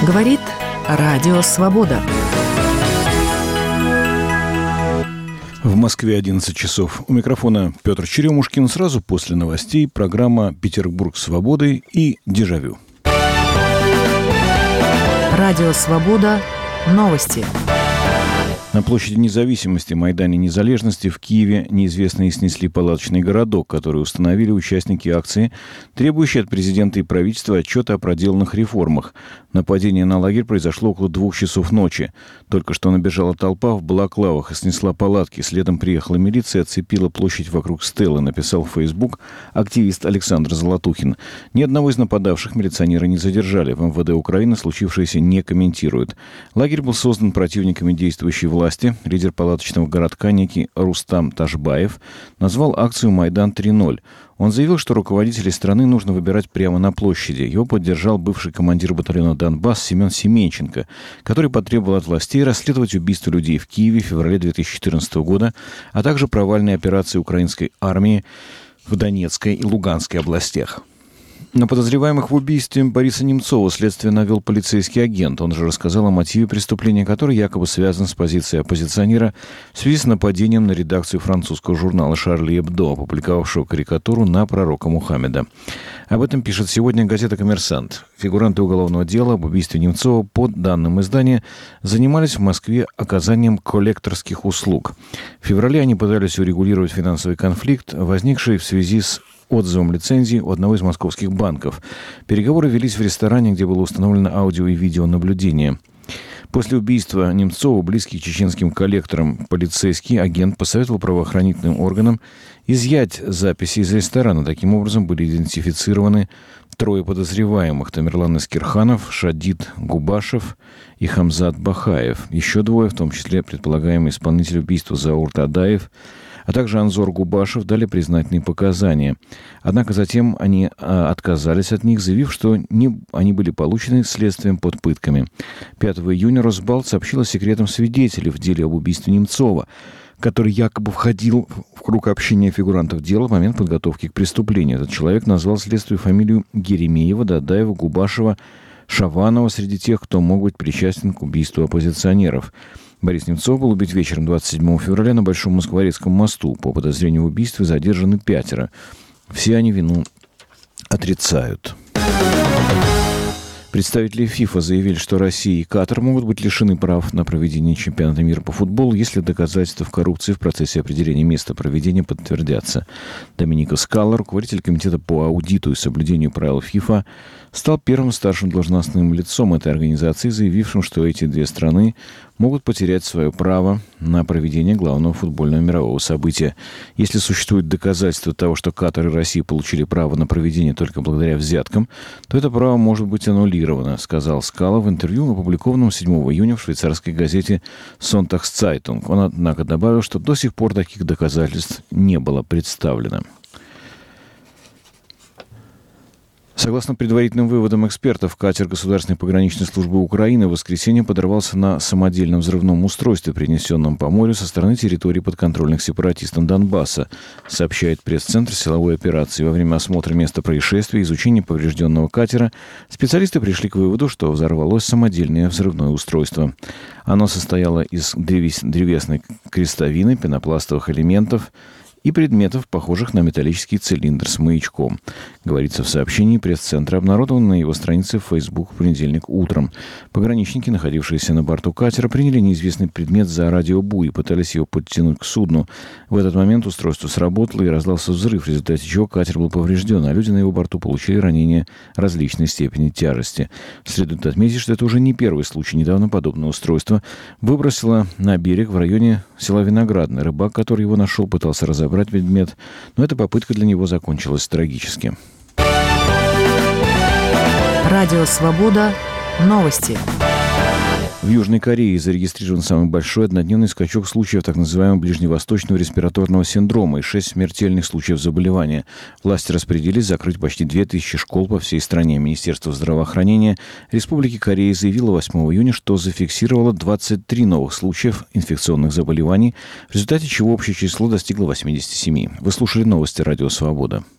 Говорит Радио Свобода. В Москве 11 часов. У микрофона Петр Черемушкин. Сразу после новостей программа «Петербург свободы» и «Дежавю». Радио Свобода. Новости. На площади Независимости, Майдане Незалежности в Киеве неизвестные снесли палаточный городок, который установили участники акции, требующие от президента и правительства отчета о проделанных реформах. Нападение на лагерь произошло около 2 часов ночи. Только что набежала толпа в балаклавах и снесла палатки. Следом приехала милиция и оцепила площадь вокруг стелы, написал в Facebook активист Александр Золотухин. Ни одного из нападавших милиционеры не задержали. В МВД Украины случившееся не комментируют. Лагерь был создан противниками действующей власти. Лидер палаточного городка, некий Рустам Ташбаев, назвал акцию «Майдан 3.0». Он заявил, что руководителей страны нужно выбирать прямо на площади. Его поддержал бывший командир батальона «Донбасс» Семен Семенченко, который потребовал от властей расследовать убийство людей в Киеве в феврале 2014 года, а также провальные операции украинской армии в Донецкой и Луганской областях. На подозреваемых в убийстве Бориса Немцова следствие навел полицейский агент. Он же рассказал о мотиве преступления, который якобы связан с позицией оппозиционера в связи с нападением на редакцию французского журнала «Шарли Эбдо», опубликовавшего карикатуру на пророка Мухаммеда. Об этом пишет сегодня газета «Коммерсант». Фигуранты уголовного дела об убийстве Немцова, по данным издания, занимались в Москве оказанием коллекторских услуг. В феврале они пытались урегулировать финансовый конфликт, возникший в связи с отзывом лицензии у одного из московских банков. Переговоры велись в ресторане, где было установлено аудио и видеонаблюдение. После убийства Немцова, близкий к чеченским коллекторам, полицейский агент посоветовал правоохранительным органам изъять записи из ресторана. Таким образом, были идентифицированы 3 подозреваемых: Тамерлан Искирханов, Шадид Губашев и Хамзат Бахаев. Еще 2, в том числе предполагаемый исполнитель убийства Заур Тадаев, а также Анзор Губашев, дали признательные показания. Однако затем они отказались от них, заявив, что они были получены следствием под пытками. 5 июня Росбалт сообщил о секретном свидетеле в деле об убийстве Немцова, который якобы входил в круг общения фигурантов дела в момент подготовки к преступлению. Этот человек назвал следствию фамилию Геремеева, Дадаева, Губашева, Шаванова среди тех, кто мог быть причастен к убийству оппозиционеров. Борис Немцов был убит вечером 27 февраля на Большом Москворецком мосту. По подозрению в убийстве задержаны 5. Все они вину отрицают. Представители ФИФА заявили, что Россия и Катар могут быть лишены прав на проведение чемпионата мира по футболу, если доказательства коррупции в процессе определения места проведения подтвердятся. Доминико Скала, руководитель комитета по аудиту и соблюдению правил ФИФА, стал первым старшим должностным лицом этой организации, заявившим, что эти 2 страны могут потерять свое право на проведение главного футбольного мирового события. Если существуют доказательства того, что Катар и Россия получили право на проведение только благодаря взяткам, то это право может быть аннулировано, сказал Скала в интервью, опубликованном 7 июня в швейцарской газете «Сонтагсцайтунг». Он, однако, добавил, что до сих пор таких доказательств не было представлено. Согласно предварительным выводам экспертов, катер Государственной пограничной службы Украины в воскресенье подорвался на самодельном взрывном устройстве, принесенном по морю со стороны территории подконтрольных сепаратистам Донбасса, сообщает пресс-центр силовой операции. Во время осмотра места происшествия и изучения поврежденного катера специалисты пришли к выводу, что взорвалось самодельное взрывное устройство. Оно состояло из древесной крестовины, пенопластовых элементов и предметов, похожих на металлический цилиндр с маячком. Говорится в сообщении пресс-центра, обнародованном на его странице в Facebook в понедельник утром. Пограничники, находившиеся на борту катера, приняли неизвестный предмет за радиобуй и пытались его подтянуть к судну. В этот момент устройство сработало и раздался взрыв, в результате чего катер был поврежден, а люди на его борту получили ранения различной степени тяжести. Следует отметить, что это уже не первый случай. Недавно подобное устройство выбросило на берег в районе села Виноградное. Рыбак, который его нашел, пытался разобрать предмет, но эта попытка для него закончилась трагически. Радио «Свобода». Новости. В Южной Корее зарегистрирован самый большой однодневный скачок случаев так называемого ближневосточного респираторного синдрома и 6 смертельных случаев заболевания. Власти распорядились закрыть почти 2000 школ по всей стране. Министерство здравоохранения Республики Корея заявило 8 июня, что зафиксировало 23 новых случаев инфекционных заболеваний, в результате чего общее число достигло 87. Вы слушали новости «Радио Свобода».